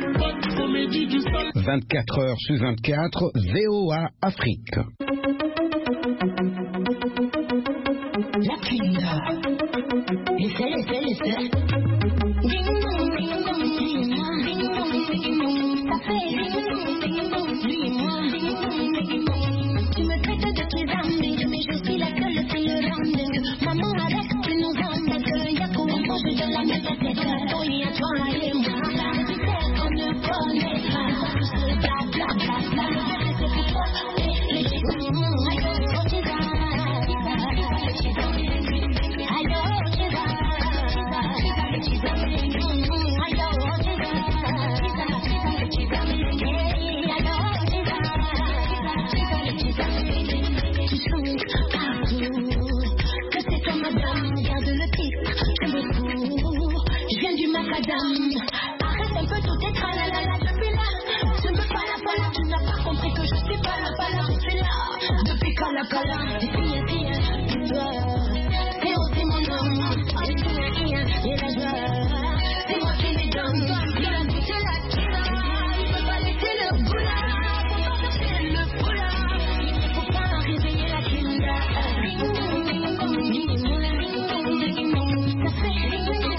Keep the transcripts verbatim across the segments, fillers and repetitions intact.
vingt-quatre heures sur vingt-quatre, V O A Afrique. La Kunda. Laissez, laissez, laissez. Ding dong, ding dong, dis-moi. Ding dong, ding dong, ça fait ding dong, ding dong, dis-moi. Ding dong, ding dong. Tu me traites de tes amis, mais je suis la seule qui le rending. Maman arrête, tu nous rends que y'a qu'au moment je donne la même tête. Oui, à toi et moi. Tu sais qu'on ne connaît pas. C'est bla bla bla bla. C'est pour toi et les gens. Madame, arrête un peu tout être là là là, je suis là. Tu me pas là, pas là, tu n'as pas compris que je suis pas là, pas là, je suis là. Depuis quand la cala, et puis et puis et toi, c'est aussi mon nom. Et puis et la joie, c'est moi qui les donne. Il a goûté la kila, il peut pas laisser le boula, faut pas chercher le boula. Il faut pas réveiller la kila. Ça fait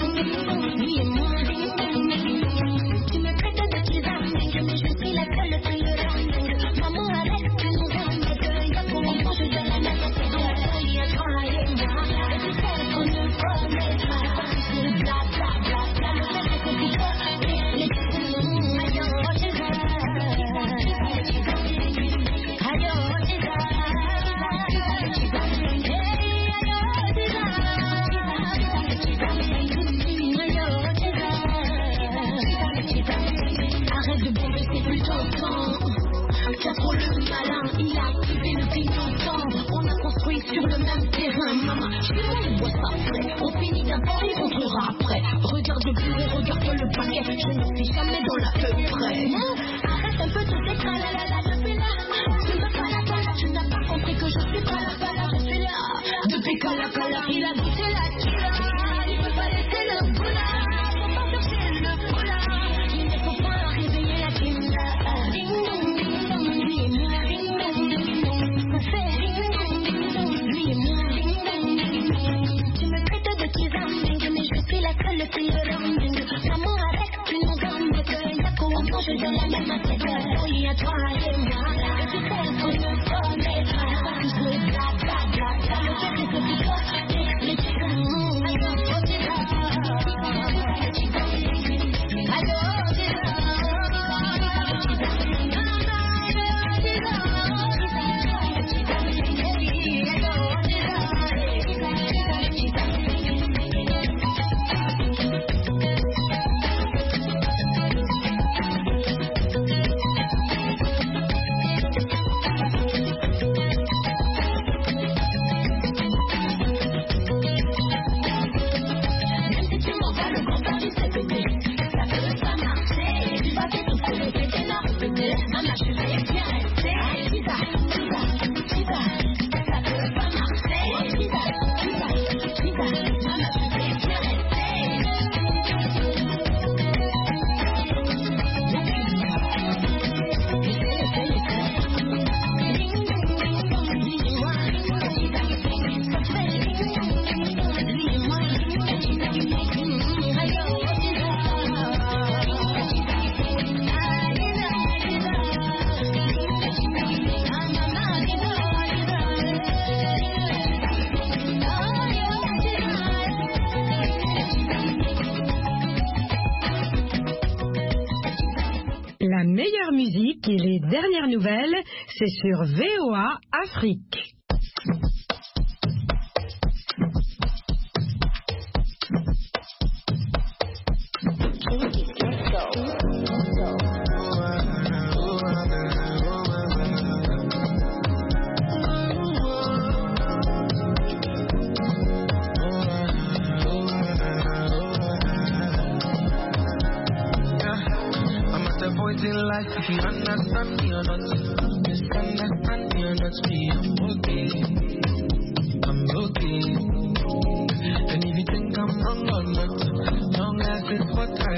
sur le même terrain, maman, je te vois ça après. On finit d'abord et on rentrera après. Regarde le bureau, regarde le paquet. Je ne suis jamais dans la peu près. Arrête un peu tout être là, là, là, je suis là. Tu me pas la cala, tu n'as pas compris que je suis pas là, pas là, je suis là. Depuis cala, cala, il a goûté la kila. Il peut pas laisser le boula. Faut pas chercher le boula. Il ne faut pas réveiller la kila. Ding dong, ding dong, dis-moi. Ding dong, ding dong, ça fait ding dong, ding dong. Tu me traites de tes amis, mais je suis la seule qui le rending. Maman arrête, tu nous rends que y'a qu'au moment je donne la même tête. Oui, à toi et moi, tu sais qu'on ne connaît pas. C'est bla bla bla bla. Le fait que c'est pour toi et les gens. La meilleure musique et les dernières nouvelles, c'est sur V O A Afrique. In life, if you understand me or not, misunderstand me or not, me, I'm okay, I'm okay. And if you think I'm wrong or not, long as it's what I